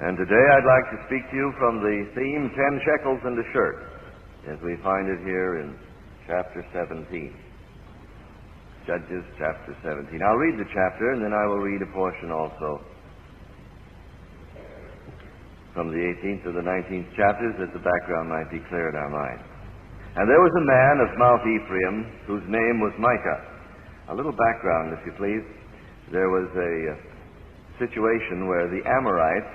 And today I'd like to speak to you from the theme 10 shekels and a shirt, as we find it here in chapter 17. Judges chapter 17. I'll read the chapter and then I will read a portion also from the 18th to the 19th chapters, that the background might be clear in our mind. And there was a man of Mount Ephraim whose name was Micah. A little background, if you please. There was a situation where the Amorites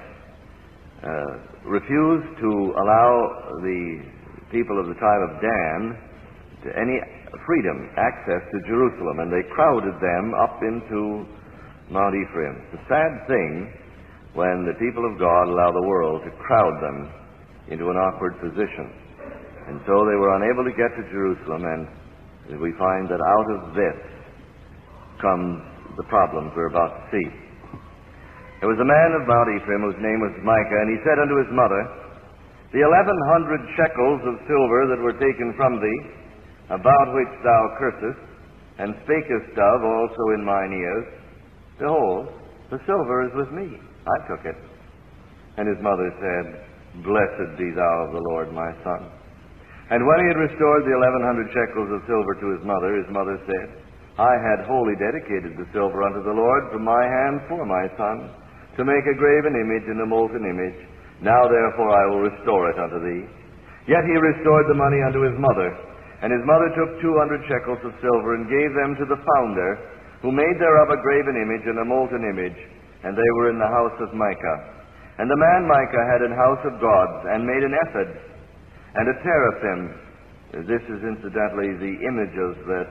refused to allow the people of the tribe of Dan to any freedom, access to Jerusalem, and they crowded them up into Mount Ephraim. It's a sad thing when the people of God allow the world to crowd them into an awkward position. And so they were unable to get to Jerusalem, and we find that out of this comes the problems we're about to see. There was a man of Mount Ephraim whose name was Micah, and he said unto his mother, The 1,100 shekels of silver that were taken from thee, about which thou cursest, and spakest of also in mine ears, behold, the silver is with me. I took it. And his mother said, Blessed be thou of the Lord, my son. And when he had restored the 1,100 shekels of silver to his mother said, I had wholly dedicated the silver unto the Lord from my hand for my son, to make a graven image and a molten image. Now therefore I will restore it unto thee. Yet he restored the money unto his mother. And his mother took 200 shekels of silver, and gave them to the founder, who made thereof a graven image and a molten image, and they were in the house of Micah. And the man Micah had an house of gods, and made an ephod, and a teraphim. This is incidentally the images that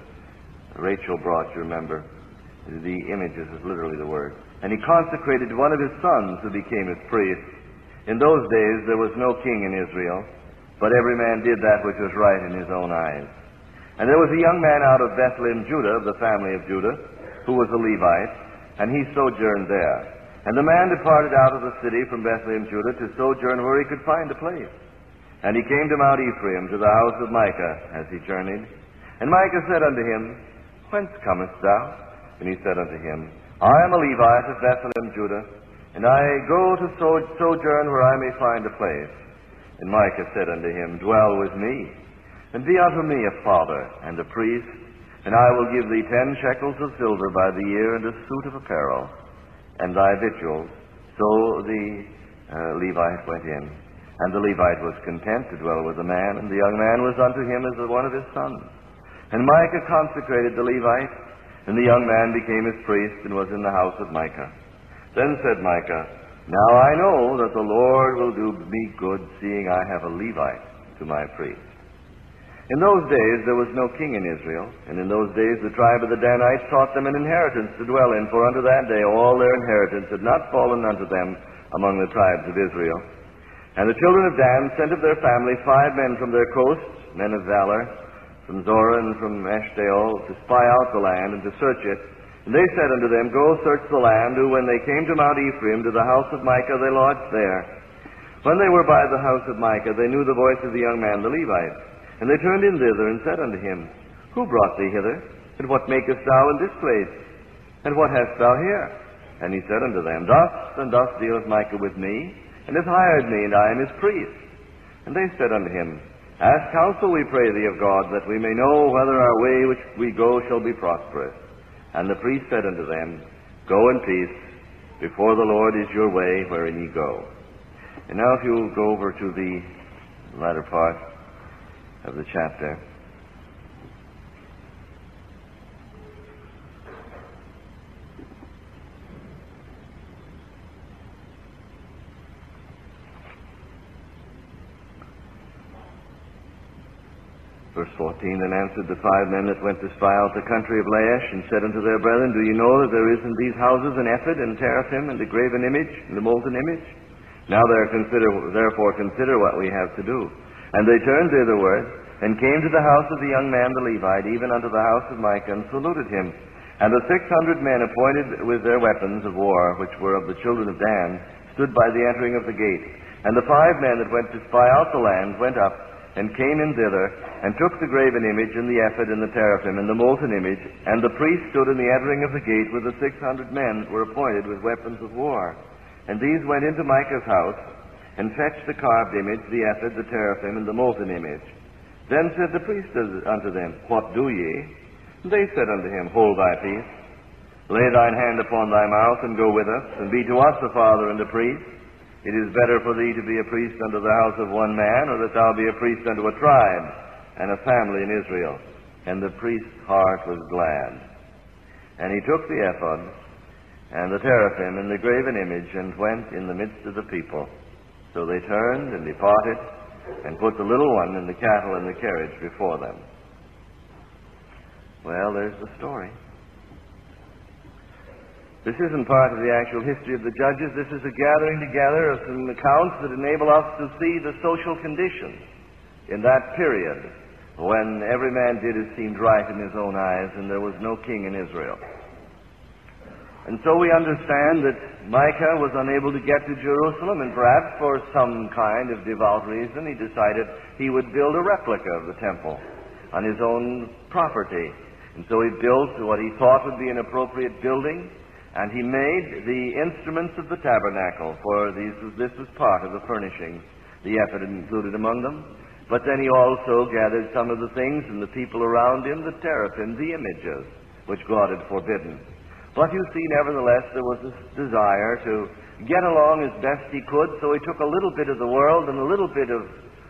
Rachel brought, you remember. The images is literally the word. And he consecrated one of his sons, who became his priest. In those days there was no king in Israel, but every man did that which was right in his own eyes. And there was a young man out of Bethlehem, Judah, of the family of Judah, who was a Levite, and he sojourned there. And the man departed out of the city from Bethlehem, Judah, to sojourn where he could find a place. And he came to Mount Ephraim, to the house of Micah, as he journeyed. And Micah said unto him, Whence comest thou? And he said unto him, I am a Levite of Bethlehem, Judah, and I go to sojourn where I may find a place. And Micah said unto him, Dwell with me, and be unto me a father and a priest, and I will give thee 10 shekels of silver by the year, and a suit of apparel, and thy victuals. So the Levite went in, and the Levite was content to dwell with the man, and the young man was unto him as one of his sons. And Micah consecrated the Levite, and the young man became his priest, and was in the house of Micah. Then said Micah, Now I know that the Lord will do me good, seeing I have a Levite to my priest. In those days there was no king in Israel, and in those days the tribe of the Danites taught them an inheritance to dwell in, for unto that day all their inheritance had not fallen unto them among the tribes of Israel. And the children of Dan sent of their family 5 men from their coasts, men of valor, from Zorah and from Eshtaol, to spy out the land and to search it. And they said unto them, Go search the land, who when they came to Mount Ephraim, to the house of Micah, they lodged there. When they were by the house of Micah, they knew the voice of the young man the Levite. And they turned in thither, and said unto him, Who brought thee hither? And what makest thou in this place? And what hast thou here? And he said unto them, Thus and thus dealeth Micah with me, and hath hired me, and I am his priest. And they said unto him, Ask counsel, we pray thee, of God, that we may know whether our way which we go shall be prosperous. And the priest said unto them, Go in peace, before the Lord is your way wherein ye go. And now if you will go over to the latter part of the chapter. Verse 14, Then answered the 5 men that went to spy out the country of Laish, and said unto their brethren, Do ye know that there is in these houses an ephod, and teraphim, and a graven image, and a molten image? Now therefore consider what we have to do. And they turned thitherward, and came to the house of the young man the Levite, even unto the house of Micah, and saluted him. And the 600 men appointed with their weapons of war, which were of the children of Dan, stood by the entering of the gate. And the 5 men that went to spy out the land went up, and came in thither, and took the graven image, and the ephod, and the teraphim, and the molten image. And the priest stood in the entering of the gate, with the 600 men were appointed with weapons of war. And these went into Micah's house, and fetched the carved image, the ephod, the teraphim, and the molten image. Then said the priest unto them, What do ye? And they said unto him, Hold thy peace. Lay thine hand upon thy mouth, and go with us, and be to us a father and a priest. It is better for thee to be a priest unto the house of one man, or that thou be a priest unto a tribe and a family in Israel. And the priest's heart was glad. And he took the ephod and the teraphim and the graven image, and went in the midst of the people. So they turned and departed, and put the little one and the cattle in the carriage before them. Well, there's the story. This isn't part of the actual history of the judges. This is a gathering together of some accounts that enable us to see the social conditions in that period when every man did as seemed right in his own eyes and there was no king in Israel. And so we understand that Micah was unable to get to Jerusalem, and perhaps for some kind of devout reason he decided he would build a replica of the temple on his own property. And so he built what he thought would be an appropriate building, and he made the instruments of the tabernacle, for this was part of the furnishings, the ephod included among them. But then he also gathered some of the things and the people around him, the teraphim, the images, which God had forbidden. But you see, nevertheless, there was this desire to get along as best he could, so he took a little bit of the world and a little bit of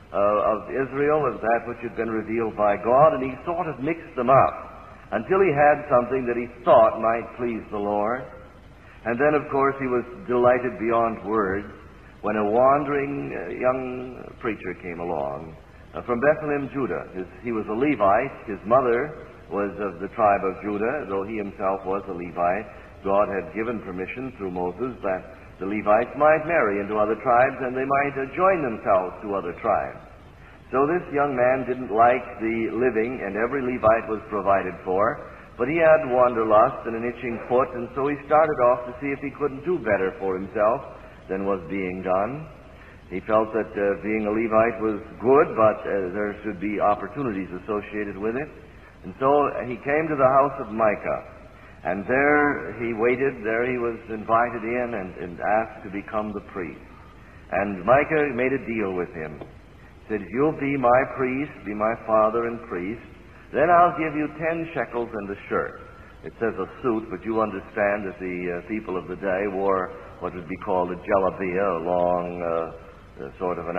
Israel, of that which had been revealed by God, and he sort of mixed them up until he had something that he thought might please the Lord. And then, of course, he was delighted beyond words when a wandering young preacher came along from Bethlehem, Judah. He was a Levite. His mother was of the tribe of Judah, though he himself was a Levite. God had given permission through Moses that the Levites might marry into other tribes and they might join themselves to other tribes. So this young man didn't like the living, and every Levite was provided for, but he had wanderlust and an itching foot, and so he started off to see if he couldn't do better for himself than was being done. He felt that being a Levite was good, but there should be opportunities associated with it. And so he came to the house of Micah, and there he waited. There he was invited in and asked to become the priest. And Micah made a deal with him. He said, If you'll be my priest, be my father and priest, then I'll give you 10 shekels and a shirt. It says a suit, but you understand that the people of the day wore what would be called a jalabia, a long, sort of an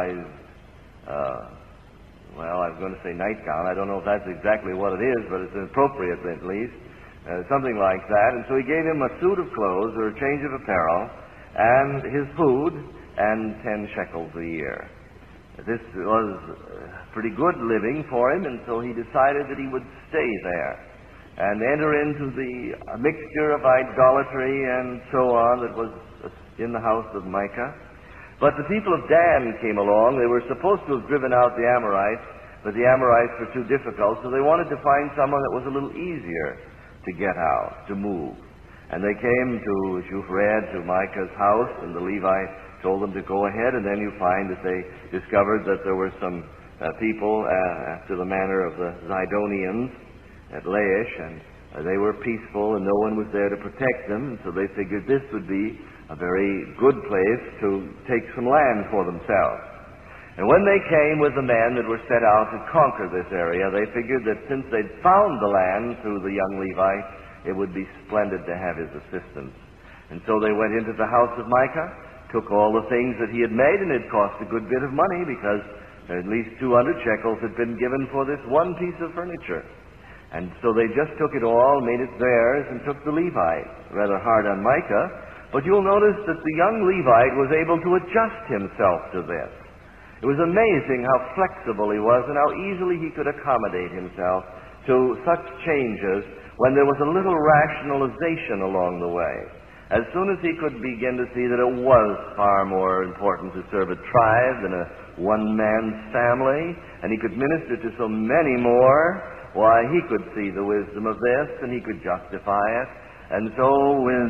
outsized well, I was going to say nightgown. I don't know if that's exactly what it is, but it's appropriate at least. Something like that. And so he gave him a suit of clothes or a change of apparel and his food and 10 shekels a year. This was pretty good living for him, and so he decided that he would stay there and enter into the mixture of idolatry and so on that was in the house of Micah. But the people of Dan came along. They were supposed to have driven out the Amorites, but the Amorites were too difficult, so they wanted to find someone that was a little easier to get out, to move. And they came to, as you've read, to Micah's house, and the Levite told them to go ahead, and then you find that they discovered that there were some people after the manner of the Zidonians at Laish, and they were peaceful, and no one was there to protect them, and so they figured this would be a very good place to take some land for themselves. And when they came with the men that were set out to conquer this area, they figured that since they'd found the land through the young Levite, it would be splendid to have his assistance. And so they went into the house of Micah, took all the things that he had made, and it cost a good bit of money because at least 200 shekels had been given for this one piece of furniture. And so they just took it all, made it theirs, and took the Levite. Rather hard on Micah. But you'll notice that the young Levite was able to adjust himself to this. It was amazing how flexible he was and how easily he could accommodate himself to such changes when there was a little rationalization along the way. As soon as he could begin to see that it was far more important to serve a tribe than a one-man's family, and he could minister to so many more, why, he could see the wisdom of this and he could justify it. And so with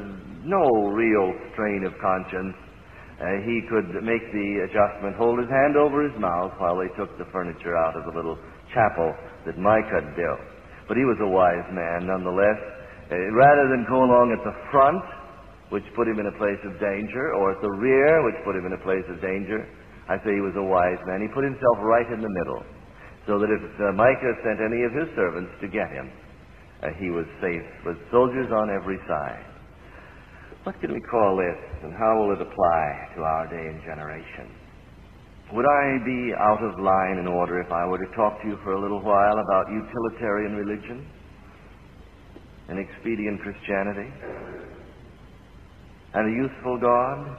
no real strain of conscience, he could make the adjustment, hold his hand over his mouth while they took the furniture out of the little chapel that Micah had built. But he was a wise man nonetheless. Rather than go along at the front which put him in a place of danger, or at the rear, which put him in a place of danger. I say he was a wise man. He put himself right in the middle, so that if Micah sent any of his servants to get him, he was safe with soldiers on every side. What can we call this, and how will it apply to our day and generation? Would I be out of line in order if I were to talk to you for a little while about utilitarian religion and expedient Christianity and a useful God?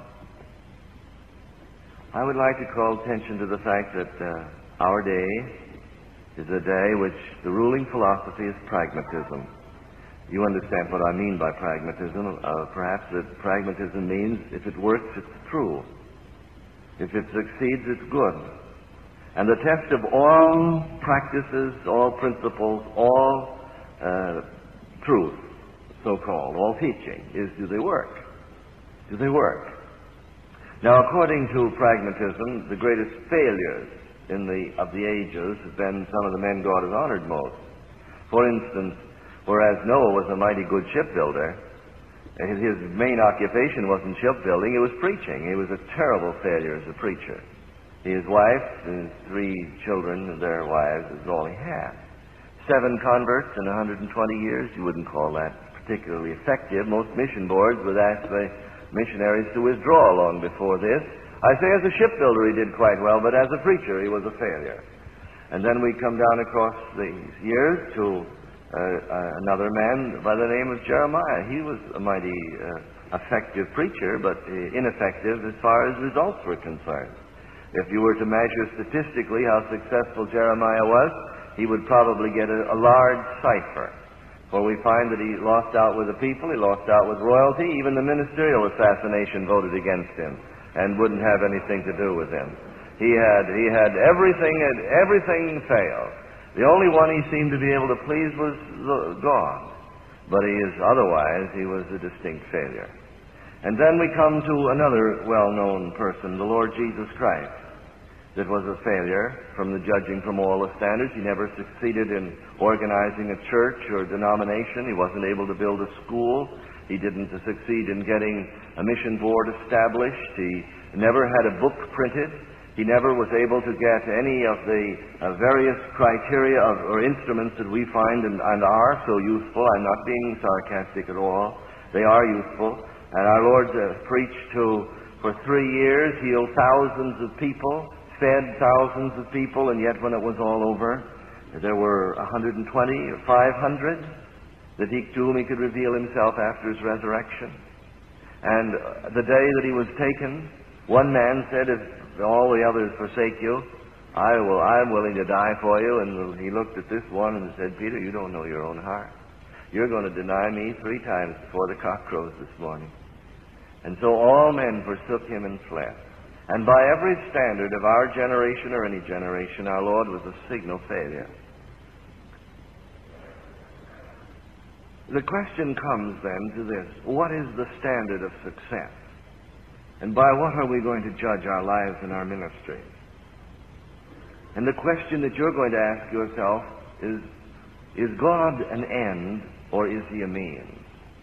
I would like to call attention to the fact that our day is a day which the ruling philosophy is pragmatism. You understand what I mean by pragmatism. Perhaps that pragmatism means if it works, it's true. If it succeeds, it's good. And the test of all practices, all principles, all truth, so-called, all teaching, is do they work? Do they work? Now, according to pragmatism, the greatest failures of the ages have been some of the men God has honored most. For instance, whereas Noah was a mighty good shipbuilder, his main occupation wasn't shipbuilding, it was preaching. He was a terrible failure as a preacher. His wife and his 3 children and their wives is all he had. 7 converts in 120 years, you wouldn't call that particularly effective. Most mission boards would ask the missionaries to withdraw long before this. I say as a shipbuilder he did quite well, but as a preacher he was a failure. And then we come down across these years to another man by the name of Jeremiah. He was a mighty effective preacher, but ineffective as far as results were concerned. If you were to measure statistically how successful Jeremiah was, he would probably get a large cipher. For we find that he lost out with the people, he lost out with royalty, even the ministerial assassination voted against him and wouldn't have anything to do with him. He had everything failed. The only one he seemed to be able to please was God. But otherwise, he was a distinct failure. And then we come to another well-known person, the Lord Jesus Christ, that was a failure from the judging from all the standards. He never succeeded in organizing a church or denomination. He wasn't able to build a school. He didn't succeed in getting a mission board established. He never had a book printed. He never was able to get any of the various criteria or instruments that we find and are so useful. I'm not being sarcastic at all. They are useful. And our Lord preached for 3 years, healed thousands of people, fed thousands of people, and yet when it was all over, there were 120 or 500 to whom he could reveal himself after his resurrection. And the day that he was taken, one man said, if all the others forsake you, I'm willing to die for you. And he looked at this one and said, Peter, you don't know your own heart. You're going to deny me 3 times before the cock crows this morning. And so all men forsook him and fled. And by every standard of our generation or any generation, our Lord was a signal failure. The question comes then to this: what is the standard of success? And by what are we going to judge our lives and our ministry? And the question that you're going to ask yourself is God an end or is he a means?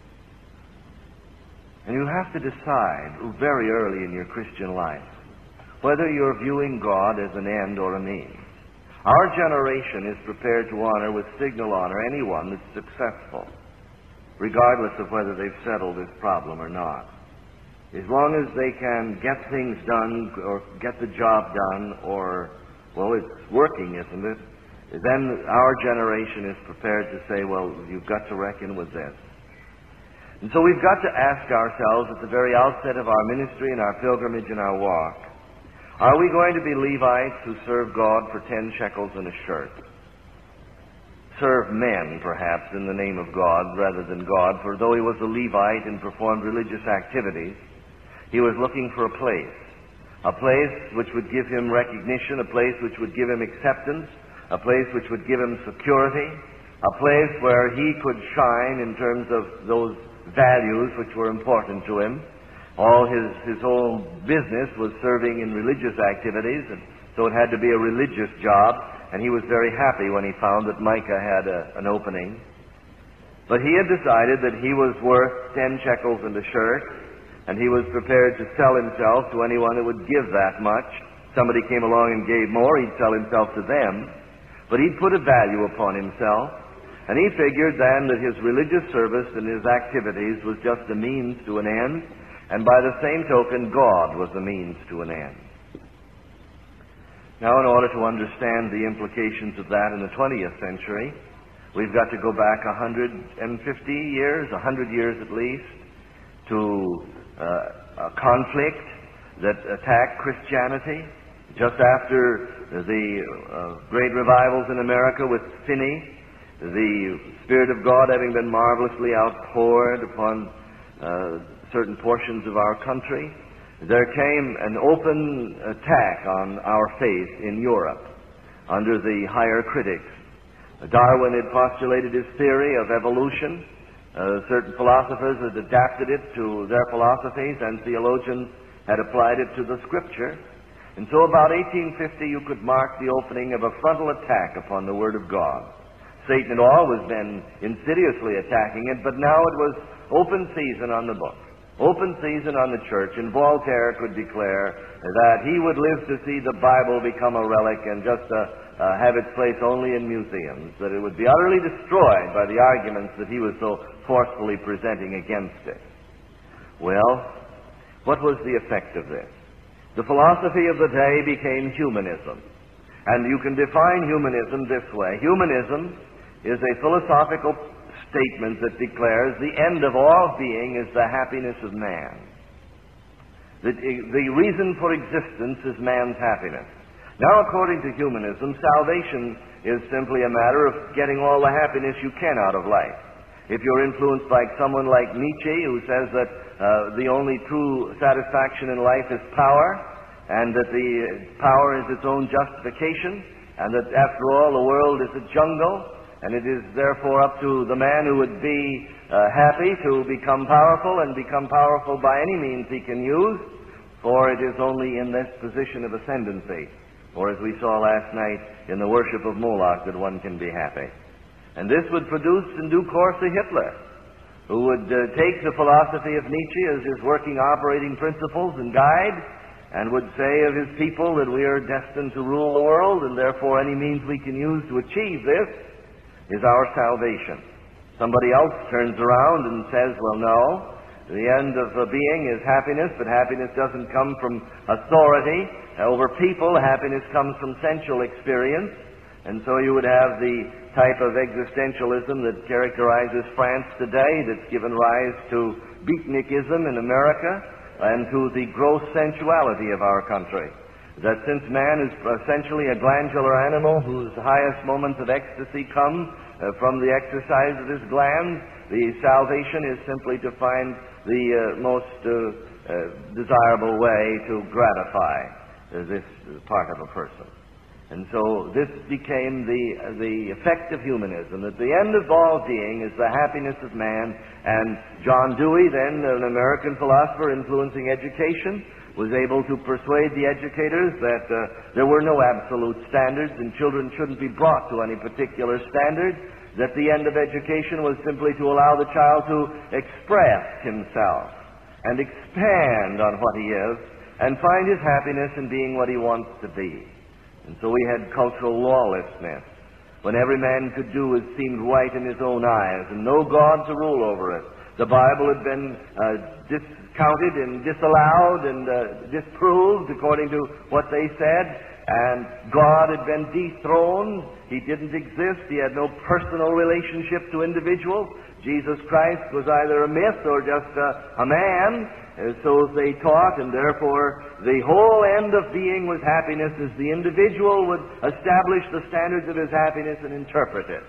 And you have to decide very early in your Christian life whether you're viewing God as an end or a means. Our generation is prepared to honor with signal honor anyone that's successful, regardless of whether they've settled this problem or not. As long as they can get things done or get the job done it's working, isn't it? Then our generation is prepared to say, well, you've got to reckon with this. And so we've got to ask ourselves at the very outset of our ministry and our pilgrimage and our walk, are we going to be Levites who serve God for 10 shekels and a shirt? Serve men, perhaps, in the name of God rather than God, for though he was a Levite and performed religious activities, he was looking for a place which would give him recognition, a place which would give him acceptance, a place which would give him security, a place where he could shine in terms of those values which were important to him. All his whole business was serving in religious activities, and so it had to be a religious job, and he was very happy when he found that Micah had an opening. But he had decided that he was worth 10 shekels and a shirt, and he was prepared to sell himself to anyone that would give that much. Somebody came along and gave more, he'd sell himself to them. But he'd put a value upon himself, and he figured then that his religious service and his activities was just a means to an end, and by the same token, God was a means to an end. Now, in order to understand the implications of that in the 20th century, we've got to go back 150 years, 100 years at least, to a conflict that attacked Christianity. Just after the great revivals in America with Finney, the Spirit of God having been marvelously outpoured upon certain portions of our country, there came an open attack on our faith in Europe under the higher critics. Darwin had postulated his theory of evolution. Certain philosophers had adapted it to their philosophies, and theologians had applied it to the Scripture. And so about 1850 you could mark the opening of a frontal attack upon the Word of God. Satan had always been insidiously attacking it, but now it was open season on the book, open season on the church, and Voltaire could declare that he would live to see the Bible become a relic and just have its place only in museums, that it would be utterly destroyed by the arguments that he was so forcefully presenting against it. Well, what was the effect of this? The philosophy of the day became humanism. And you can define humanism this way. Humanism is a philosophical statement that declares the end of all being is the happiness of man. The reason for existence is man's happiness. Now, according to humanism, salvation is simply a matter of getting all the happiness you can out of life. If you're influenced by someone like Nietzsche, who says that the only true satisfaction in life is power, and that the power is its own justification, and that after all the world is a jungle, and it is therefore up to the man who would be happy to become powerful, and become powerful by any means he can use, for it is only in this position of ascendancy, or as we saw last night in the worship of Moloch, that one can be happy. And this would produce in due course a Hitler, who would take the philosophy of Nietzsche as his working operating principles and guide, and would say of his people that we are destined to rule the world, and therefore any means we can use to achieve this is our salvation. Somebody else turns around and says, well, no, the end of being is happiness, but happiness doesn't come from authority over people. Happiness comes from sensual experience. And so you would have the type of existentialism that characterizes France today, that's given rise to beatnikism in America, and to the gross sensuality of our country. That since man is essentially a glandular animal whose highest moments of ecstasy come from the exercise of his glands, the salvation is simply to find the most desirable way to gratify this part of a person. And so this became the effect of humanism, that the end of all being is the happiness of man. And John Dewey, then an American philosopher influencing education, was able to persuade the educators that there were no absolute standards and children shouldn't be brought to any particular standard, that the end of education was simply to allow the child to express himself and expand on what he is and find his happiness in being what he wants to be. And so we had cultural lawlessness, when every man could do as seemed right in his own eyes, and no God to rule over it. The Bible had been discounted and disallowed and disproved according to what they said, and God had been dethroned. He didn't exist. He had no personal relationship to individuals. Jesus Christ was either a myth or just a man, so they taught, and therefore the whole end of being was happiness, as the individual would establish the standards of his happiness and interpret it.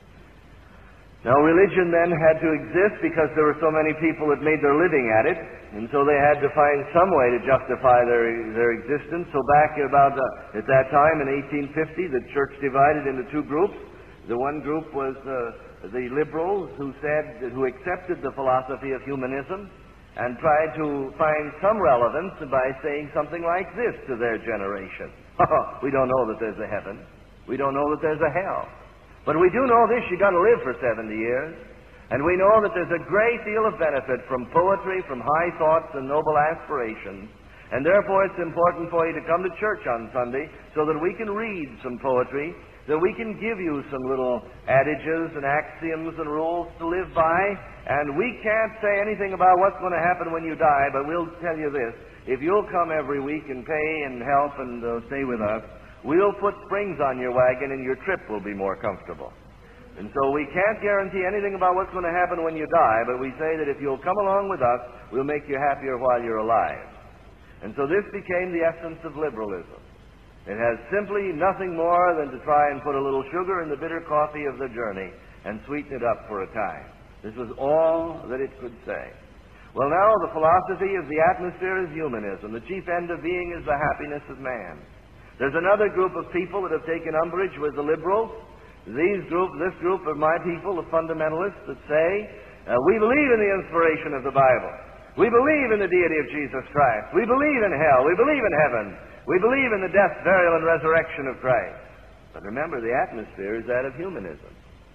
Now, religion then had to exist because there were so many people that made their living at it, and so they had to find some way to justify their existence. So back about at that time in 1850, the church divided into two groups. The one group was the liberals, who accepted the philosophy of humanism and tried to find some relevance by saying something like this to their generation. We don't know that there's a heaven. We don't know that there's a hell. But we do know this: you got to live for 70 years. And we know that there's a great deal of benefit from poetry, from high thoughts and noble aspirations. And therefore it's important for you to come to church on Sunday so that we can read some poetry, that we can give you some little adages and axioms and rules to live by. And we can't say anything about what's going to happen when you die, but we'll tell you this. If you'll come every week and pay and help and stay with us, we'll put springs on your wagon and your trip will be more comfortable. And so we can't guarantee anything about what's going to happen when you die, but we say that if you'll come along with us, we'll make you happier while you're alive. And so this became the essence of liberalism. It has simply nothing more than to try and put a little sugar in the bitter coffee of the journey and sweeten it up for a time. This was all that it could say. Well, now the philosophy of the atmosphere is humanism. The chief end of being is the happiness of man. There's another group of people that have taken umbrage with the liberals. This group of my people, the fundamentalists, that say, we believe in the inspiration of the Bible. We believe in the deity of Jesus Christ. We believe in hell. We believe in heaven. We believe in the death, burial, and resurrection of Christ. But remember, the atmosphere is that of humanism.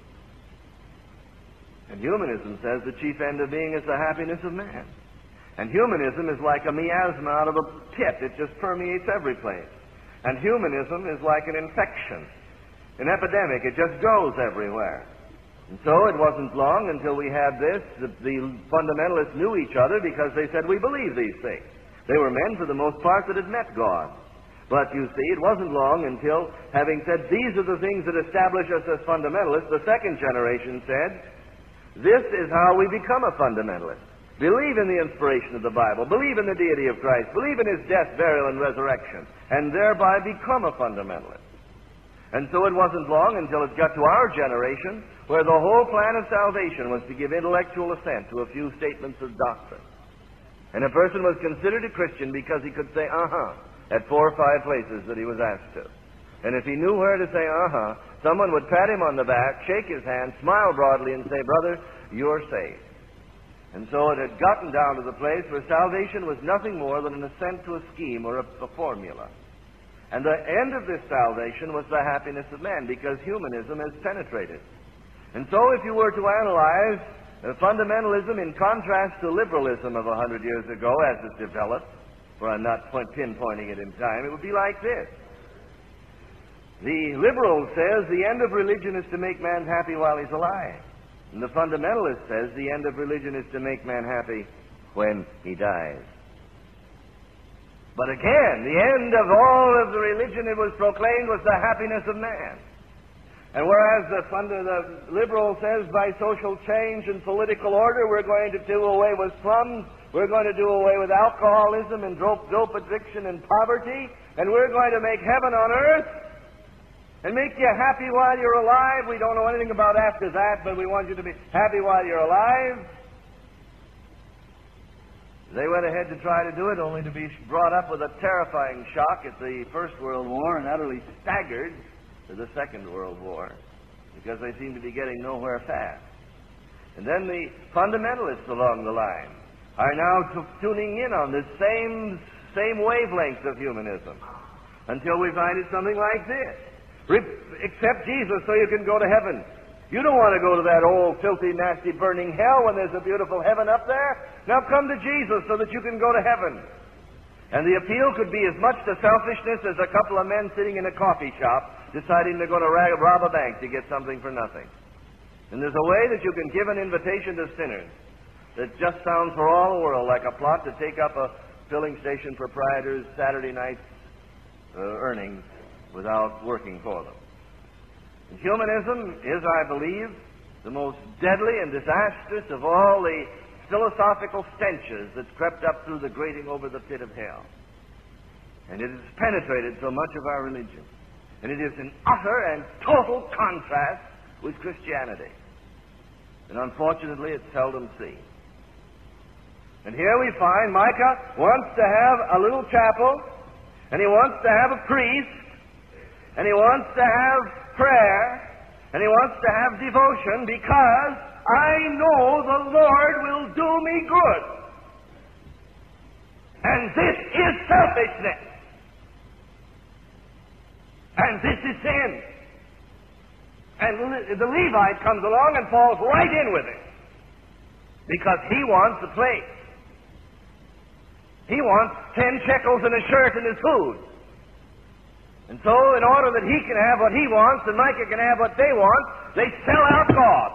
And humanism says the chief end of being is the happiness of man. And humanism is like a miasma out of a pit. It just permeates every place. And humanism is like an infection. An epidemic, it just goes everywhere. And so it wasn't long until we had this. The fundamentalists knew each other because they said, we believe these things. They were men, for the most part, that had met God. But you see, it wasn't long until, having said, these are the things that establish us as fundamentalists, the second generation said, this is how we become a fundamentalist. Believe in the inspiration of the Bible. Believe in the deity of Christ. Believe in his death, burial, and resurrection. And thereby become a fundamentalist. And so it wasn't long until it got to our generation where the whole plan of salvation was to give intellectual assent to a few statements of doctrine. And a person was considered a Christian because he could say, at 4 or 5 places that he was asked to. And if he knew where to say, someone would pat him on the back, shake his hand, smile broadly, and say, brother, you're saved. And so it had gotten down to the place where salvation was nothing more than an assent to a scheme or a formula. And the end of this salvation was the happiness of man, because humanism has penetrated. And so if you were to analyze fundamentalism in contrast to liberalism of 100 years ago as it developed, for I'm not pinpointing it in time, it would be like this. The liberal says the end of religion is to make man happy while he's alive. And the fundamentalist says the end of religion is to make man happy when he dies. But again, the end of all of the religion, it was proclaimed, was the happiness of man. And whereas the liberal says by social change and political order we're going to do away with slums, we're going to do away with alcoholism and dope addiction and poverty, and we're going to make heaven on earth and make you happy while you're alive. We don't know anything about after that, but we want you to be happy while you're alive. They went ahead to try to do it, only to be brought up with a terrifying shock at the First World War and utterly staggered to the Second World War, because they seemed to be getting nowhere fast. And then the fundamentalists along the line are now tuning in on this same wavelength of humanism, until we find it something like this. Accept Jesus so you can go to heaven. You don't want to go to that old, filthy, nasty, burning hell when there's a beautiful heaven up there. Now come to Jesus so that you can go to heaven. And the appeal could be as much to selfishness as a couple of men sitting in a coffee shop deciding they're going to rob a bank to get something for nothing. And there's a way that you can give an invitation to sinners that just sounds for all the world like a plot to take up a filling station proprietor's Saturday night earnings without working for them. And humanism is, I believe, the most deadly and disastrous of all the philosophical stenches that's crept up through the grating over the pit of hell. And it has penetrated so much of our religion. And it is in utter and total contrast with Christianity. And unfortunately, it's seldom seen. And here we find Micah wants to have a little chapel, and he wants to have a priest, and he wants to have prayer, and he wants to have devotion, because I know the Lord will do me good. And this is selfishness. And this is sin. And the Levite comes along and falls right in with it. because he wants a place. He wants 10 shekels and a shirt and his food. And so, in order that he can have what he wants and Micah can have what they want, they sell out God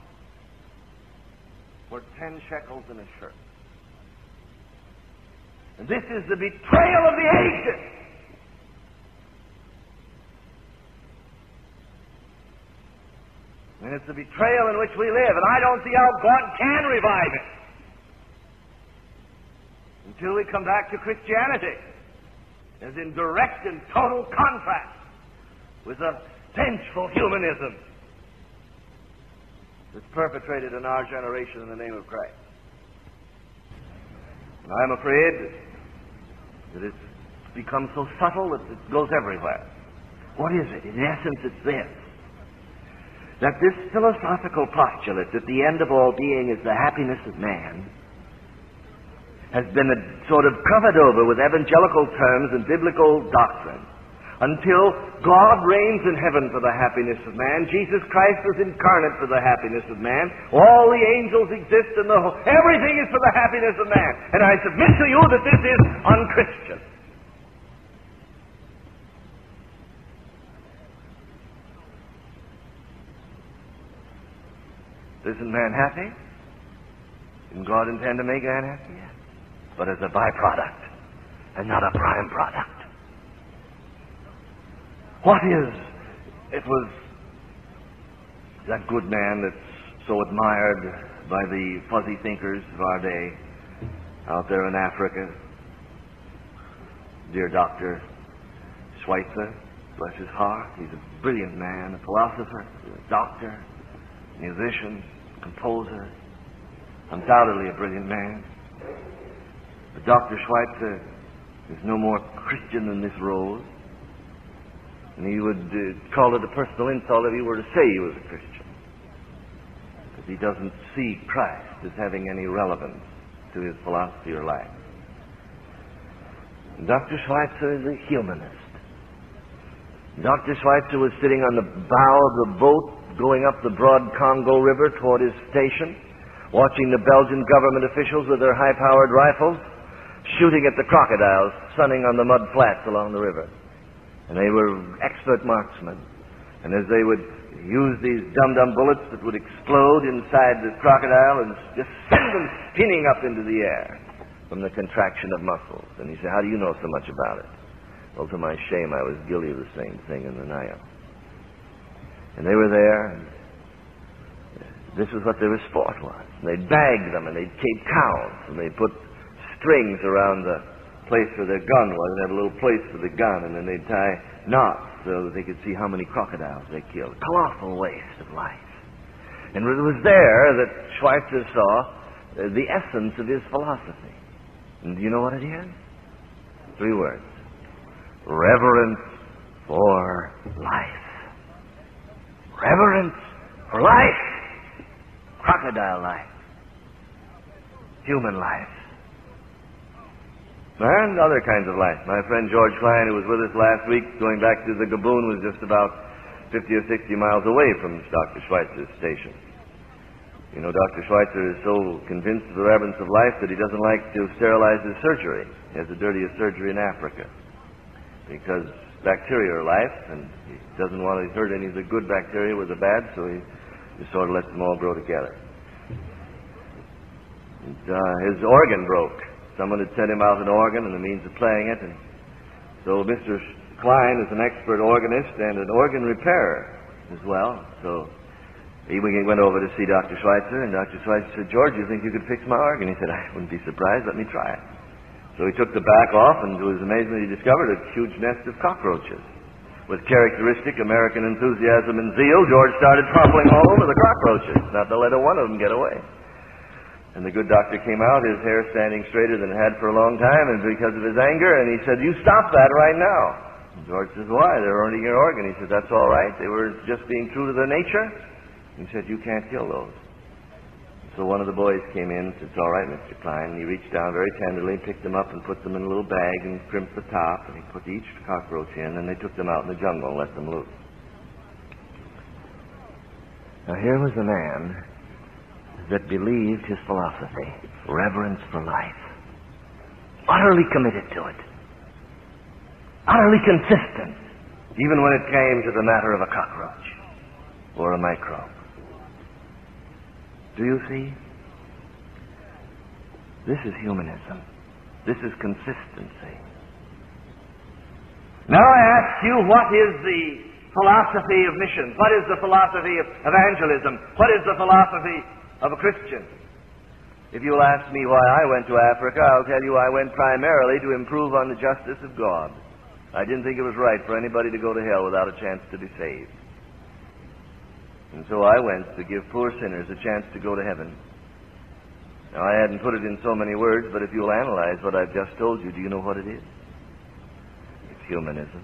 for 10 shekels and a shirt. And this is the betrayal of the ages. And it's the betrayal in which we live, and I don't see how God can revive it until we come back to Christianity, as in direct and total contrast with the vengeful humanism that's perpetrated in our generation in the name of Christ. And I'm afraid that it's become so subtle that it goes everywhere. What is it? In essence, it's this: that this philosophical postulate that the end of all being is the happiness of man has been sort of covered over with evangelical terms and biblical doctrine until God reigns in heaven for the happiness of man. Jesus Christ was incarnate for the happiness of man. All the angels exist in the whole. Everything is for the happiness of man. And I submit to you that this is unchristian. Isn't man happy? Didn't God intend to make man happy? Yes. But as a byproduct and not a prime product. What is? It was that good man that's so admired by the fuzzy thinkers of our day out there in Africa. Dear Dr. Schweitzer, bless his heart. He's a brilliant man, a philosopher, a doctor, musician, composer, undoubtedly a brilliant man. But Dr. Schweitzer is no more Christian than this rose. And he would call it a personal insult if he were to say he was a Christian. Because he doesn't see Christ as having any relevance to his philosophy or life. And Dr. Schweitzer is a humanist. Dr. Schweitzer was sitting on the bow of the boat going up the broad Congo River toward his station, watching the Belgian government officials with their high-powered rifles shooting at the crocodiles sunning on the mud flats along the river. And they were expert marksmen. And as they would use these dum-dum bullets that would explode inside the crocodile and just send them spinning up into the air from the contraction of muscles. And he said, "How do you know so much about it?" Well, to my shame, I was guilty of the same thing in the Nile. And they were there, and this was what their sport was. And they'd bag them, and they'd keep counts, and they'd put strings around the place where their gun was, and have a little place for the gun, and then they'd tie knots so that they could see how many crocodiles they killed. Colossal waste of life. And it was there that Schweitzer saw the essence of his philosophy. And do you know what it is? 3 words. Reverence for life. Reverence for life. Crocodile life. Human life. And other kinds of life. My friend George Klein, who was with us last week, going back to the Gaboon, was just about 50 or 60 miles away from Dr. Schweitzer's station. You know, Dr. Schweitzer is so convinced of the reverence of life that he doesn't like to sterilize his surgery. He has the dirtiest surgery in Africa. Because bacteria are life, and he doesn't want to hurt any of the good bacteria with the bad, so he just sort of lets them all grow together. And, his organ broke. Someone had sent him out an organ and the means of playing it, and so Mr. Klein is an expert organist and an organ repairer as well. So he went over to see Dr. Schweitzer, and Dr. Schweitzer said, "George, you think you could fix my organ?" He said, "I wouldn't be surprised. Let me try it." So he took the back off, and to his amazement, he discovered a huge nest of cockroaches. With characteristic American enthusiasm and zeal, George started trampling all over the cockroaches, not to let one of them get away. And the good doctor came out, his hair standing straighter than it had for a long time, and because of his anger, and he said, "You stop that right now." And George says, "Why? They're earning your organ." He said, "That's all right. They were just being true to their nature." He said, "You can't kill those." So one of the boys came in and said, "It's all right, Mr. Klein." And he reached down very tenderly, picked them up and put them in a little bag and crimped the top, and he put each cockroach in, and they took them out in the jungle and let them loose. Now here was a man that believed his philosophy, reverence for life, utterly committed to it, utterly consistent, even when it came to the matter of a cockroach or a microbe. Do you see? This is humanism. This is consistency. Now I ask you, what is the philosophy of missions? What is the philosophy of evangelism? What is the philosophy of a Christian? If you'll ask me why I went to Africa, I'll tell you I went primarily to improve on the justice of God. I didn't think it was right for anybody to go to hell without a chance to be saved. And so I went to give poor sinners a chance to go to heaven. Now, I hadn't put it in so many words, but if you'll analyze what I've just told you, do you know what it is? It's humanism.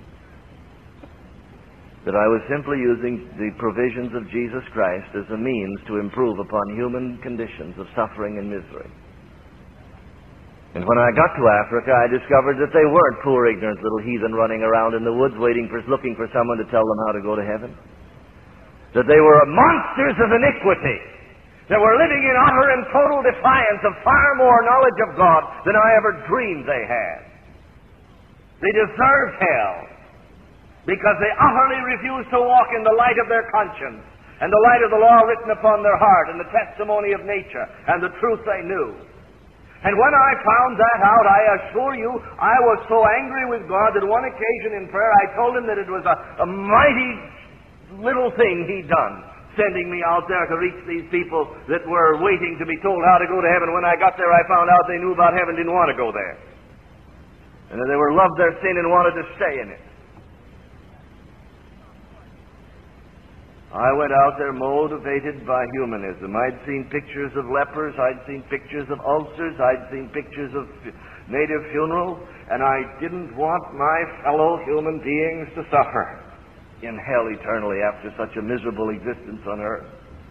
That I was simply using the provisions of Jesus Christ as a means to improve upon human conditions of suffering and misery. And when I got to Africa, I discovered that they weren't poor, ignorant little heathen running around in the woods looking for someone to tell them how to go to heaven. That they were monsters of iniquity, that were living in utter and total defiance of far more knowledge of God than I ever dreamed they had. They deserved hell because they utterly refused to walk in the light of their conscience and the light of the law written upon their heart and the testimony of nature and the truth they knew. And when I found that out, I assure you, I was so angry with God that one occasion in prayer I told him that it was a mighty little thing he'd done, sending me out there to reach these people that were waiting to be told how to go to heaven. When I got there, I found out they knew about heaven, didn't want to go there. And that they loved their sin and wanted to stay in it. I went out there motivated by humanism. I'd seen pictures of lepers, I'd seen pictures of ulcers, I'd seen pictures of native funerals, and I didn't want my fellow human beings to suffer in hell eternally after such a miserable existence on earth.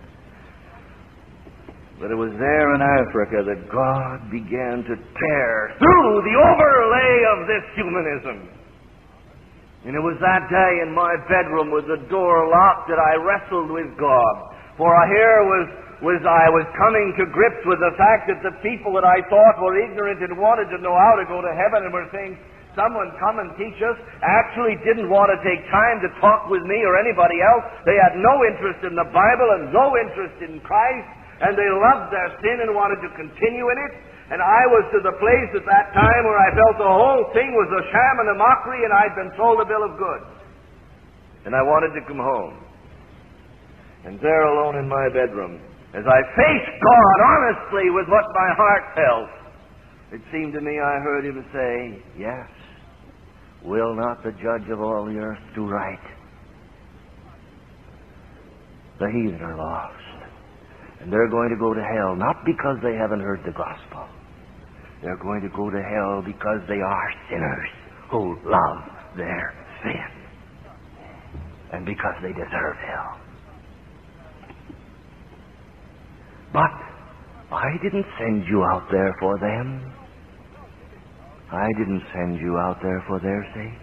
But it was there in Africa that God began to tear through the overlay of this humanism. And it was that day in my bedroom with the door locked that I wrestled with God. For here I was coming to grips with the fact that the people that I thought were ignorant and wanted to know how to go to heaven and were saying, "Someone come and teach us," actually didn't want to take time to talk with me or anybody else. They had no interest in the Bible and no interest in Christ, and they loved their sin and wanted to continue in it. And I was to the place at that time where I felt the whole thing was a sham and a mockery, and I'd been sold a bill of goods. And I wanted to come home. And there alone in my bedroom, as I faced God honestly with what my heart felt, it seemed to me I heard him say, "Yes, will not the judge of all the earth do right? The heathen are lost. And they're going to go to hell, not because they haven't heard the gospel. They're going to go to hell because they are sinners who love their sin. And because they deserve hell." But I didn't send you out there for them. I didn't send you out there for their sake.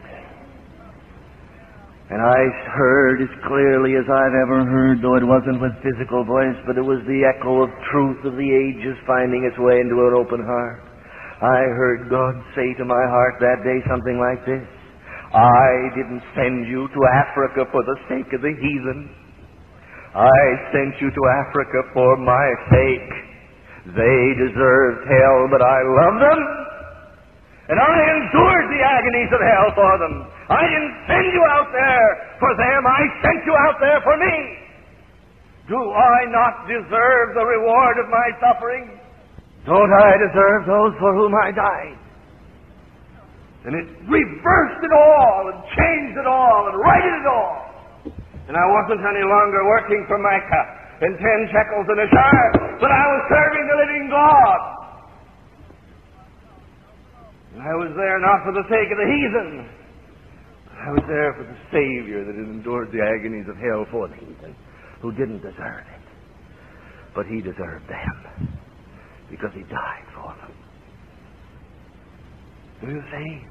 And I heard as clearly as I've ever heard, though it wasn't with physical voice, but it was the echo of truth of the ages finding its way into an open heart. I heard God say to my heart that day something like this: "I didn't send you to Africa for the sake of the heathen. I sent you to Africa for my sake. They deserved hell, but I love them. And I endured the agonies of hell for them. I didn't send you out there for them. I sent you out there for me. Do I not deserve the reward of my suffering? Don't I deserve those for whom I died?" And it reversed it all and changed it all and righted it all. And I wasn't any longer working for Micah and 10 shekels in a jar, but I was serving the living God. And I was there not for the sake of the heathen. I was there for the Savior that had endured the agonies of hell for the heathen, who didn't deserve it. But he deserved them, because he died for them. Do you see?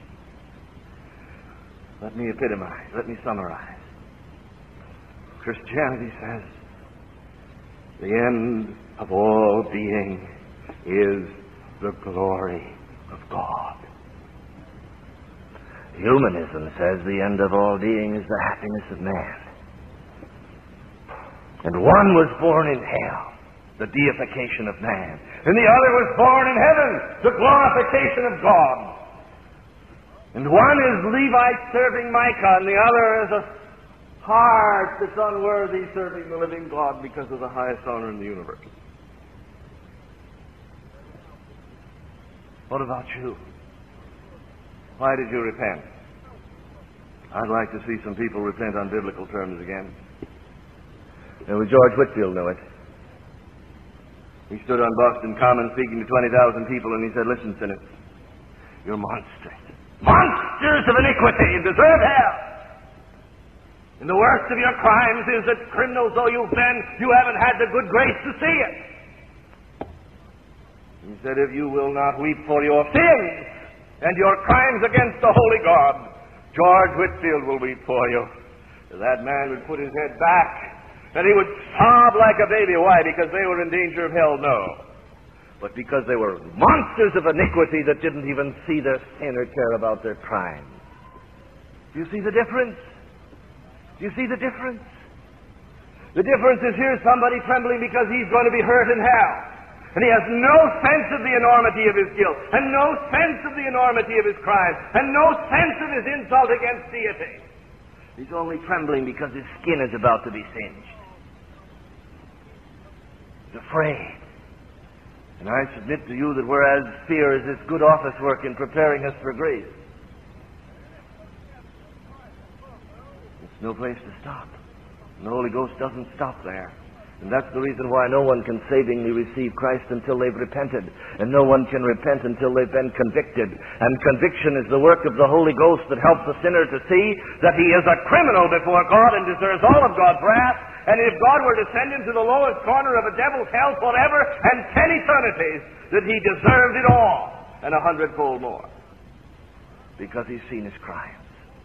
Let me epitomize. Let me summarize. Christianity says the end of all being is the glory of God. Humanism says the end of all being is the happiness of man. And one was born in hell, the deification of man. And the other was born in heaven, the glorification of God. And one is Levite serving Micah, and the other is a heart that's unworthy serving the living God because of the highest honor in the universe. What about you? Why did you repent? I'd like to see some people repent on biblical terms again. George Whitefield knew it. He stood on Boston Common speaking to 20,000 people, and he said, "Listen, sinners, you're monsters. Monsters of iniquity and deserve hell. And the worst of your crimes is that, criminals though you've been, you haven't had the good grace to see it." He said, "If you will not weep for your sins and your crimes against the holy God, George Whitefield will weep for you." That man would put his head back and he would sob like a baby. Why? Because they were in danger of hell? No. But because they were monsters of iniquity that didn't even see their sin or care about their crime. Do you see the difference? Do you see the difference? The difference is here's somebody trembling because he's going to be hurt in hell. And he has no sense of the enormity of his guilt, and no sense of the enormity of his crime, and no sense of his insult against deity. He's only trembling because his skin is about to be singed. He's afraid. And I submit to you that whereas fear is this good office work in preparing us for grace, it's no place to stop. And the Holy Ghost doesn't stop there. And that's the reason why no one can savingly receive Christ until they've repented. And no one can repent until they've been convicted. And conviction is the work of the Holy Ghost that helps the sinner to see that he is a criminal before God and deserves all of God's wrath. And if God were to send him to the lowest corner of a devil's hell forever and 10 eternities, that he deserved it all and 100-fold more. Because he's seen his crimes.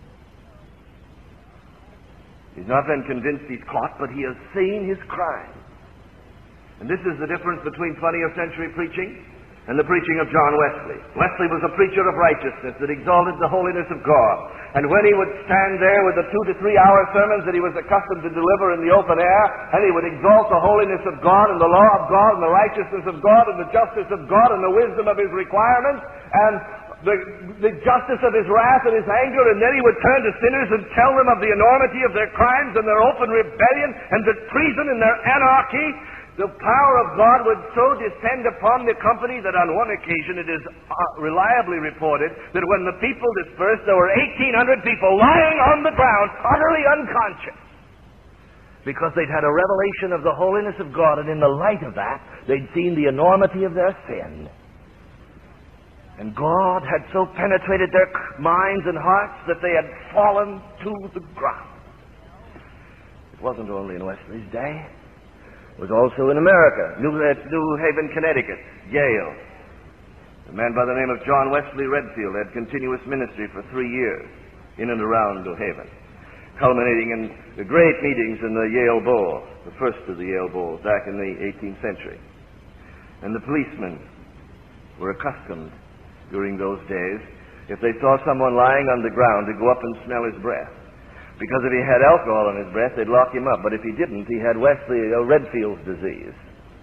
He's not been convinced he's caught, but he has seen his crime. And this is the difference between 20th century preaching and the preaching of John Wesley. Wesley was a preacher of righteousness that exalted the holiness of God. And when he would stand there with the 2 to 3 hour sermons that he was accustomed to deliver in the open air, and he would exalt the holiness of God and the law of God and the righteousness of God and the justice of God and the wisdom of his requirements and the justice of his wrath and his anger, and then he would turn to sinners and tell them of the enormity of their crimes and their open rebellion and the treason and their anarchy. The power of God would so descend upon the company that on one occasion it is reliably reported that when the people dispersed, there were 1,800 people lying on the ground, utterly unconscious, because they'd had a revelation of the holiness of God, and in the light of that, they'd seen the enormity of their sin. And God had so penetrated their minds and hearts that they had fallen to the ground. It wasn't only in Wesley's day. It was also in America. New Haven, Connecticut, Yale. A man by the name of John Wesley Redfield had continuous ministry for 3 years in and around New Haven, culminating in the great meetings in the Yale Bowl, the first of the Yale Bowls back in the 18th century. And the policemen were accustomed during those days, if they saw someone lying on the ground, to go up and smell his breath. Because if he had alcohol in his breath, they'd lock him up. But if he didn't, he had Redfield's disease.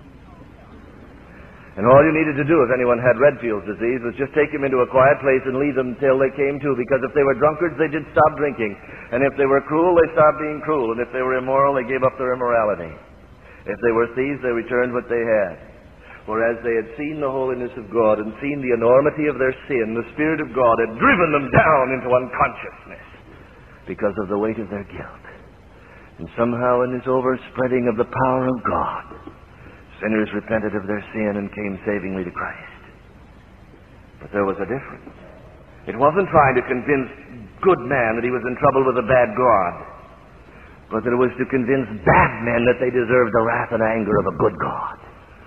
And all you needed to do if anyone had Redfield's disease was just take him into a quiet place and leave them till they came to. Because if they were drunkards, they did stop drinking. And if they were cruel, they stopped being cruel. And if they were immoral, they gave up their immorality. If they were thieves, they returned what they had. For as they had seen the holiness of God and seen the enormity of their sin, the Spirit of God had driven them down into unconsciousness because of the weight of their guilt. And somehow in this overspreading of the power of God, sinners repented of their sin and came savingly to Christ. But there was a difference. It wasn't trying to convince good man that he was in trouble with a bad God, but that it was to convince bad men that they deserved the wrath and anger of a good God.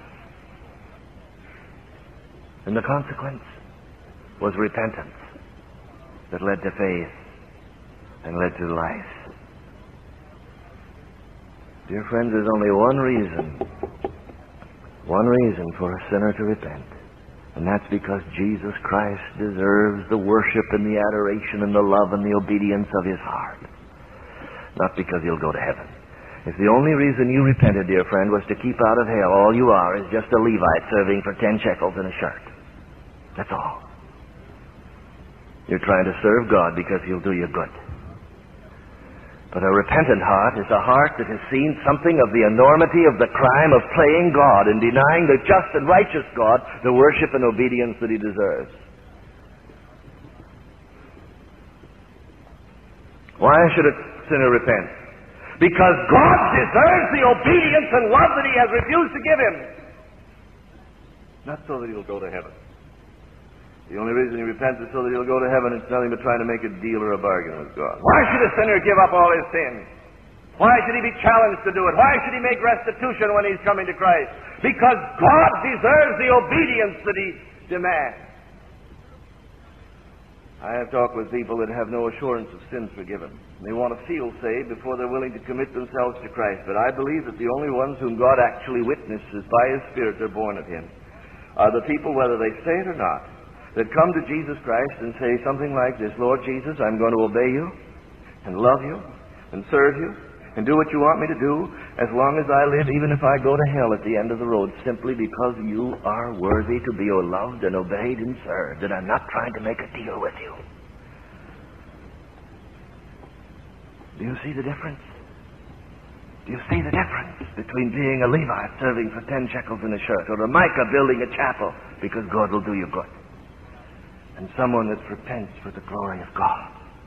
And the consequence was repentance that led to faith and led to life. Dear friends, there's only one reason one reason for a sinner to repent, and that's because Jesus Christ deserves the worship and the adoration and the love and the obedience of his heart, not because he'll go to heaven. If the only reason you repented, dear friend, was to keep out of hell, all you are is just a Levite serving for 10 shekels and a shirt. That's all. You're trying to serve God because he'll do you good. But a repentant heart is a heart that has seen something of the enormity of the crime of playing God and denying the just and righteous God the worship and obedience that he deserves. Why should a sinner repent? Because God deserves the obedience and love that he has refused to give him. Not so that he'll go to heaven. The only reason he repents is so that he'll go to heaven. It's nothing but trying to make a deal or a bargain with God. Why should a sinner give up all his sins? Why should he be challenged to do it? Why should he make restitution when he's coming to Christ? Because God deserves the obedience that he demands. I have talked with people that have no assurance of sins forgiven. They want to feel saved before they're willing to commit themselves to Christ. But I believe that the only ones whom God actually witnesses by his Spirit are born of him are the people, whether they say it or not, that come to Jesus Christ and say something like this: Lord Jesus, I'm going to obey you and love you and serve you and do what you want me to do as long as I live, even if I go to hell at the end of the road, simply because you are worthy to be loved and obeyed and served, and I'm not trying to make a deal with you. Do you see the difference? Do you see the difference between being a Levite serving for 10 shekels in a shirt, or a Micah building a chapel because God will do you good, and someone that repents for the glory of God?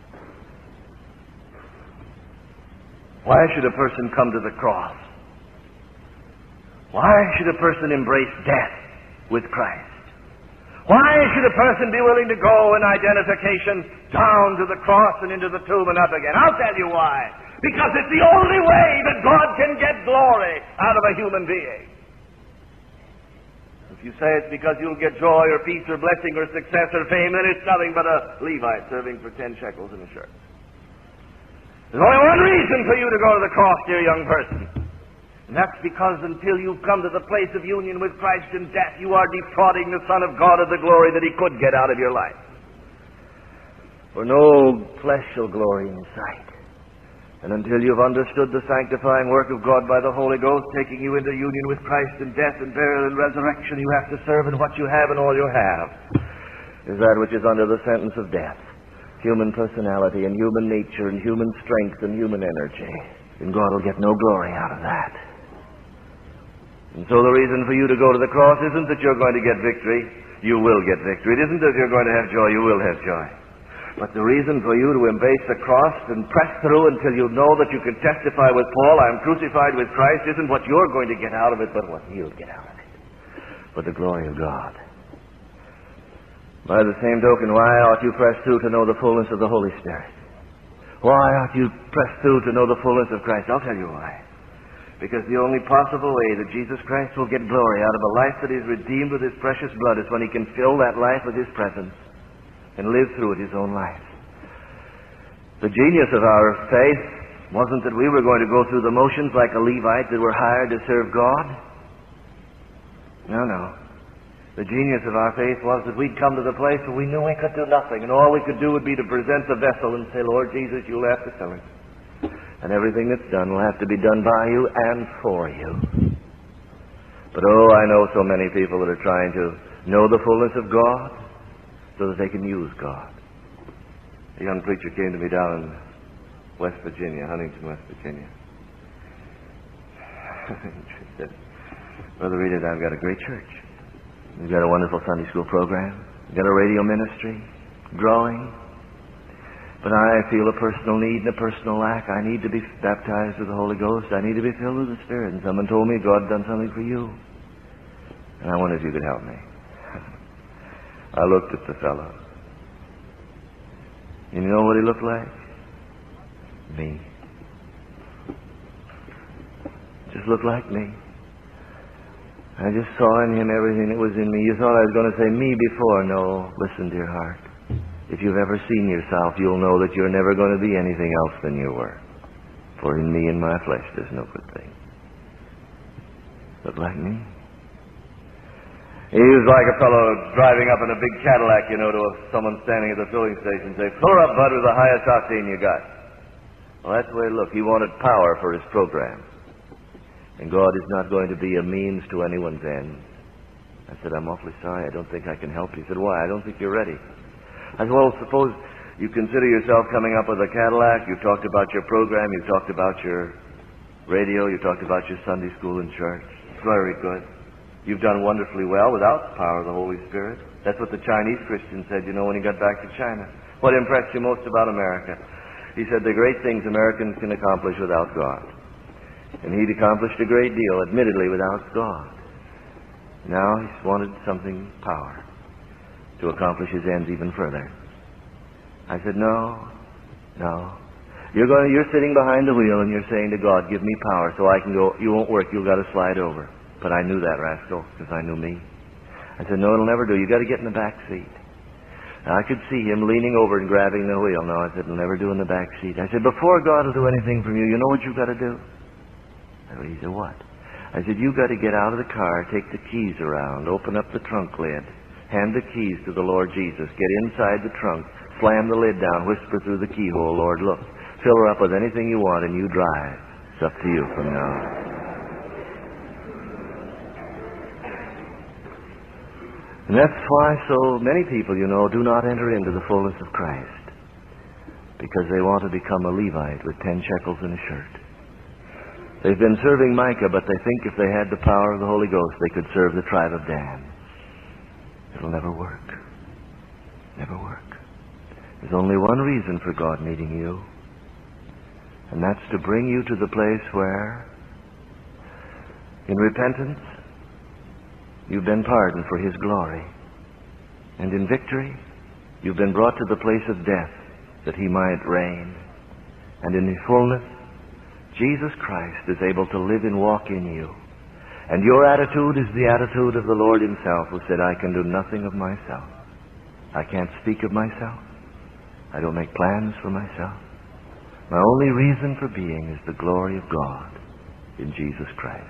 Why should a person come to the cross? Why should a person embrace death with Christ? Why should a person be willing to go in identification down to the cross and into the tomb and up again? I'll tell you why. Because it's the only way that God can get glory out of a human being. If you say it's because you'll get joy or peace or blessing or success or fame, then it's nothing but a Levite serving for 10 shekels in a shirt. There's only one reason for you to go to the cross, dear young person. And that's because until you come to the place of union with Christ in death, you are defrauding the Son of God of the glory that he could get out of your life. For no flesh shall glory in sight. And until you've understood the sanctifying work of God by the Holy Ghost, taking you into union with Christ in death and burial and resurrection, you have to serve, and what you have and all you have is that which is under the sentence of death. Human personality and human nature and human strength and human energy. And God will get no glory out of that. And so the reason for you to go to the cross isn't that you're going to get victory. You will get victory. It isn't that you're going to have joy. You will have joy. But the reason for you to embrace the cross and press through until you know that you can testify with Paul, I'm crucified with Christ, isn't what you're going to get out of it, but what he'll get out of it. For the glory of God. By the same token, why ought you press through to know the fullness of the Holy Spirit? Why ought you press through to know the fullness of Christ? I'll tell you why. Because the only possible way that Jesus Christ will get glory out of a life that is redeemed with his precious blood is when he can fill that life with his presence and live through it his own life. The genius of our faith wasn't that we were going to go through the motions like a Levite that were hired to serve God. No. The genius of our faith was that we'd come to the place where we knew we could do nothing, and all we could do would be to present the vessel and say, Lord Jesus, you'll have to fill it. And everything that's done will have to be done by you and for you. But I know so many people that are trying to know the fullness of God so that they can use God. A young preacher came to me down in West Virginia, Huntington, West Virginia. He said, Brother Reed, I've got a great church. We've got a wonderful Sunday school program. We've got a radio ministry, growing. But I feel a personal need and a personal lack. I need to be baptized with the Holy Ghost. I need to be filled with the Spirit. And someone told me God had done something for you. And I wondered if you could help me. I looked at the fellow. You know what he looked like? Me. Just looked like me. I just saw in him everything that was in me. You thought I was going to say me before. No, listen, dear heart. If you've ever seen yourself, you'll know that you're never going to be anything else than you were. For in me and my flesh there's no good thing. Look like me? He was like a fellow driving up in a big Cadillac, to someone standing at the filling station and say, "Fill her up, bud, with the highest octane you got." Well, that's the way it looked. He wanted power for his program. And God is not going to be a means to anyone's end. I said, "I'm awfully sorry. I don't think I can help you." He said, "Why? I don't think you're ready." I said, "Well, suppose you consider yourself coming up with a Cadillac. You've talked about your program. You've talked about your radio. You've talked about your Sunday school and church. Very good. You've done wonderfully well without the power of the Holy Spirit." That's what the Chinese Christian said, when he got back to China. "What impressed you most about America?" He said, "The great things Americans can accomplish without God." And he'd accomplished a great deal, admittedly, without God. Now he's wanted something power to accomplish his ends even further. I said, No. You're sitting behind the wheel and you're saying to God, "Give me power so I can go." You won't work. You've got to slide over. But I knew that rascal because I knew me. I said, "No, it'll never do. You've got to get in the back seat." Now, I could see him leaning over and grabbing the wheel. No, I said, "It'll never do in the back seat." I said, "Before God will do anything from you, you know what you've got to do?" He said, "What?" I said, "You've got to get out of the car, take the keys around, open up the trunk lid, hand the keys to the Lord Jesus, get inside the trunk, slam the lid down, whisper through the keyhole, 'Lord, look, fill her up with anything you want, and you drive. It's up to you from now on.'" And that's why so many people, do not enter into the fullness of Christ. Because they want to become a Levite with 10 shekels in a shirt. They've been serving Micah, but they think if they had the power of the Holy Ghost, they could serve the tribe of Dan. It'll never work. Never work. There's only one reason for God needing you, and that's to bring you to the place where, in repentance, you've been pardoned for His glory, and in victory, you've been brought to the place of death that He might reign, and in His fullness, Jesus Christ is able to live and walk in you. And your attitude is the attitude of the Lord Himself, who said, "I can do nothing of myself. I can't speak of myself. I don't make plans for myself. My only reason for being is the glory of God in Jesus Christ."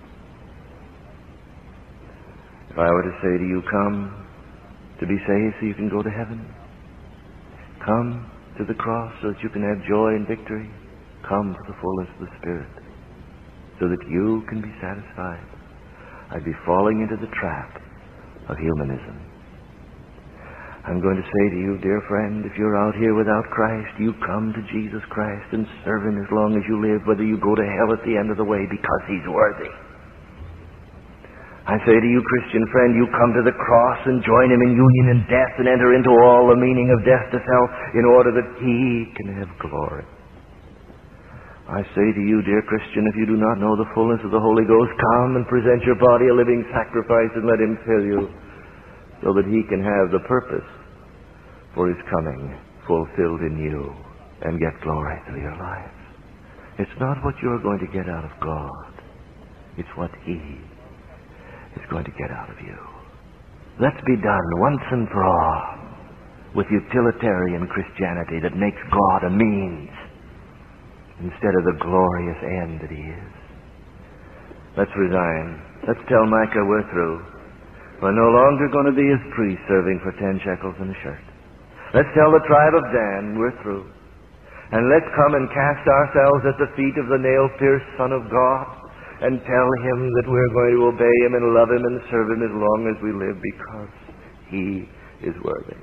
If I were to say to you, "Come to be saved so you can go to heaven. Come to the cross so that you can have joy and victory. Come to the fullness of the Spirit so that you can be satisfied," I'd be falling into the trap of humanism. I'm going to say to you, dear friend, if you're out here without Christ, you come to Jesus Christ and serve Him as long as you live, whether you go to hell at the end of the way, because He's worthy. I say to you, Christian friend, you come to the cross and join Him in union in death and enter into all the meaning of death to self in order that He can have glory. I say to you, dear Christian, if you do not know the fullness of the Holy Ghost, come and present your body a living sacrifice and let Him fill you so that He can have the purpose for His coming fulfilled in you and get glory through your life. It's not what you're going to get out of God. It's what He is going to get out of you. Let's be done once and for all with utilitarian Christianity that makes God a means instead of the glorious end that He is. Let's resign. Let's tell Micah we're through. We're no longer going to be His priest serving for 10 shekels in a shirt. Let's tell the tribe of Dan we're through. And let's come and cast ourselves at the feet of the nail-pierced Son of God and tell Him that we're going to obey Him and love Him and serve Him as long as we live, because He is worthy.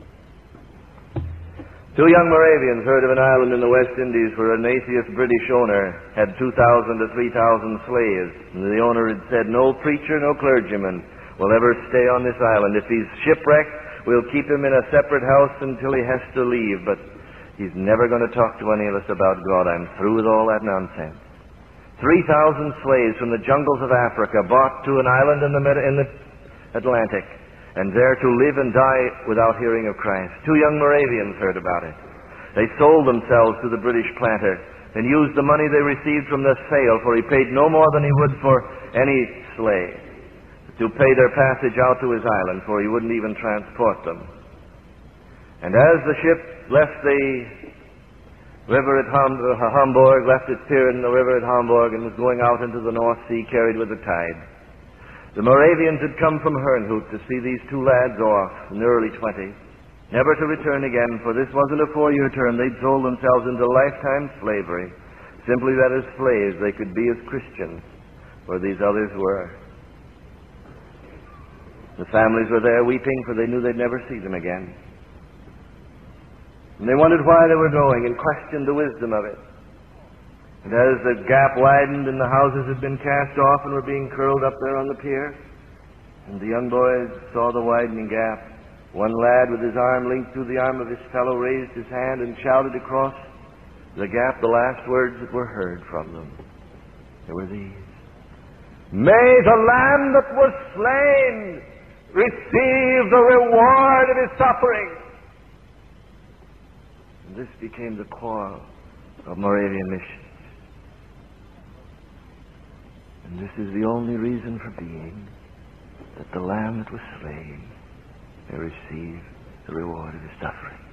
2 young Moravians heard of an island in the West Indies where an atheist British owner had 2,000 to 3,000 slaves. And the owner had said, "No preacher, no clergyman will ever stay on this island. If he's shipwrecked, we'll keep him in a separate house until he has to leave. But he's never going to talk to any of us about God. I'm through with all that nonsense." 3,000 slaves from the jungles of Africa brought to an island in the Atlantic, and there to live and die without hearing of Christ. 2 young Moravians heard about it. They sold themselves to the British planter and used the money they received from the sale, for he paid no more than he would for any slave, to pay their passage out to his island, for he wouldn't even transport them. And as the ship left the river at Hamburg, left its pier in the river at Hamburg, and was going out into the North Sea, carried with the tide, The Moravians had come from Herrnhut to see these two lads off in the early 20s, never to return again, for this wasn't a 4-year term. They'd sold themselves into lifetime slavery, simply that as slaves they could be as Christians, where these others were. The families were there weeping, for they knew they'd never see them again. And they wondered why they were going and questioned the wisdom of it. And as the gap widened and the houses had been cast off and were being curled up there on the pier, and the young boys saw the widening gap, one lad with his arm linked through the arm of his fellow raised his hand and shouted across the gap the last words that were heard from them. They were these: "May the Lamb that was slain receive the reward of his suffering." And this became the core of Moravian mission. And this is the only reason for being, that the Lamb that was slain may receive the reward of his suffering.